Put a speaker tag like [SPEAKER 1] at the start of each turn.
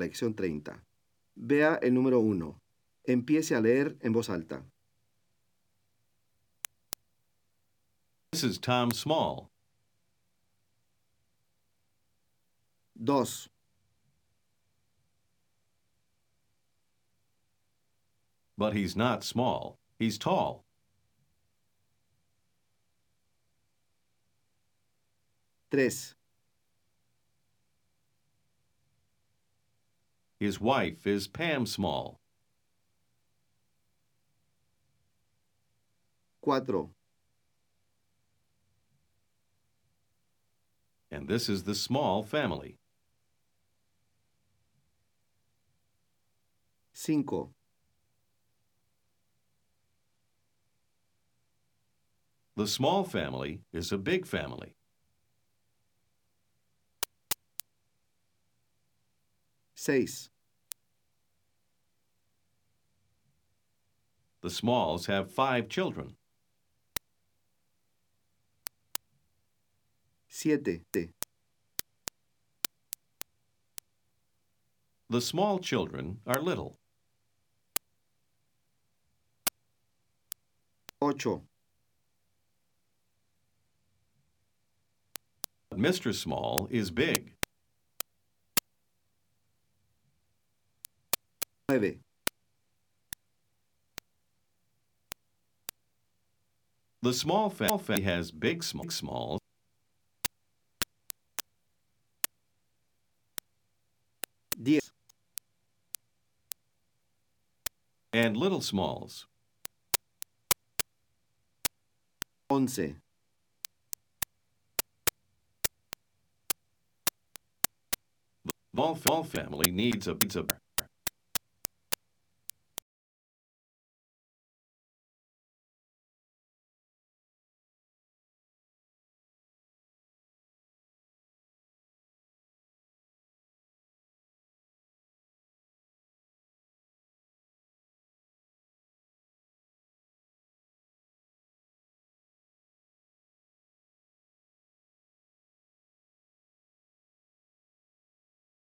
[SPEAKER 1] Lección 30. Vea el número 1. Empiece a leer en voz alta.
[SPEAKER 2] This is Tom Small.
[SPEAKER 1] 2,
[SPEAKER 2] But he's not small. He's tall.
[SPEAKER 1] 3,
[SPEAKER 2] His wife is Pam Small.
[SPEAKER 1] 4,
[SPEAKER 2] And this is the Small family.
[SPEAKER 1] 5,
[SPEAKER 2] The Small family is a big family.
[SPEAKER 1] 6,
[SPEAKER 2] The Smalls have 5 children.
[SPEAKER 1] 7,
[SPEAKER 2] The small children are little.
[SPEAKER 1] 8,
[SPEAKER 2] But Mr. Small is big.
[SPEAKER 1] 9,
[SPEAKER 2] The small family has big smalls
[SPEAKER 1] 10,
[SPEAKER 2] and little smalls.
[SPEAKER 1] 11,
[SPEAKER 2] The small family needs a